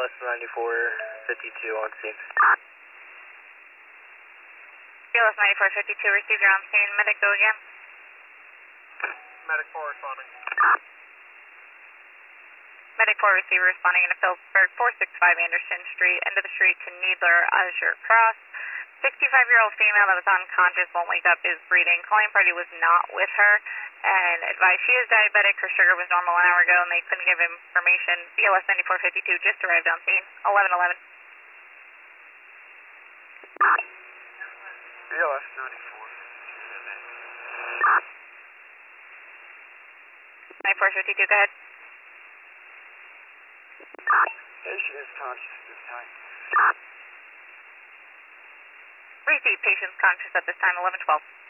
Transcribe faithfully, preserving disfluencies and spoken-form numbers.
S ninety-four fifty-two on scene. B L S ninety-four fifty-two, received, you're on scene. Medic, go again. Medic four responding. Medic four receiver responding into Phillipsburg, four sixty-five Anderson Street, end of the street to Needler, Azure Cross. sixty-five-year-old female that was unconscious, won't wake up, is breathing. Calling party was not with her, and advised she is diabetic. Her sugar was normal an hour ago, and they couldn't give information. B L S ninety-four fifty-two just arrived on scene, eleven eleven. B L S ninety-four. ninety-four fifty-two, go ahead. Patient is conscious at this time. Repeat, patient's conscious at this time, eleven twelve.